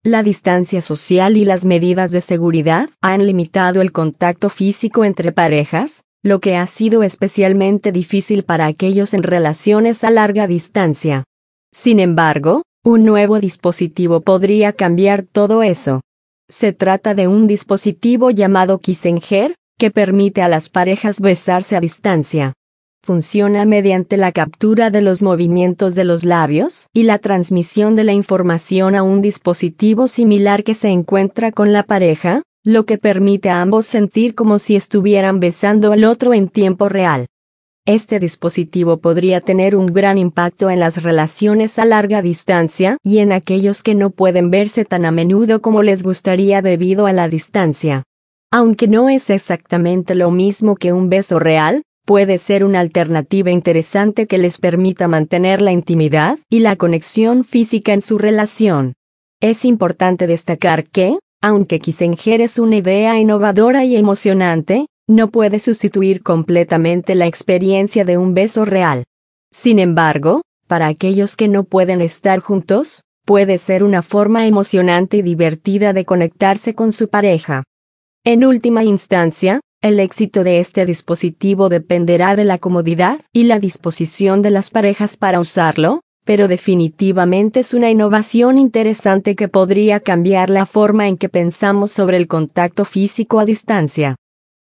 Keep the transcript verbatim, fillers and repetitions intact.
La distancia social y las medidas de seguridad han limitado el contacto físico entre parejas, lo que ha sido especialmente difícil para aquellos en relaciones a larga distancia. Sin embargo, un nuevo dispositivo podría cambiar todo eso. Se trata de un dispositivo llamado Kissenger, que permite a las parejas besarse a distancia. Funciona mediante la captura de los movimientos de los labios y la transmisión de la información a un dispositivo similar que se encuentra con la pareja, lo que permite a ambos sentir como si estuvieran besando al otro en tiempo real. Este dispositivo podría tener un gran impacto en las relaciones a larga distancia y en aquellos que no pueden verse tan a menudo como les gustaría debido a la distancia. Aunque no es exactamente lo mismo que un beso real, puede ser una alternativa interesante que les permita mantener la intimidad y la conexión física en su relación. Es importante destacar que, aunque Kissenger es una idea innovadora y emocionante, no puede sustituir completamente la experiencia de un beso real. Sin embargo, para aquellos que no pueden estar juntos, puede ser una forma emocionante y divertida de conectarse con su pareja. En última instancia, el éxito de este dispositivo dependerá de la comodidad y la disposición de las parejas para usarlo, pero definitivamente es una innovación interesante que podría cambiar la forma en que pensamos sobre el contacto físico a distancia.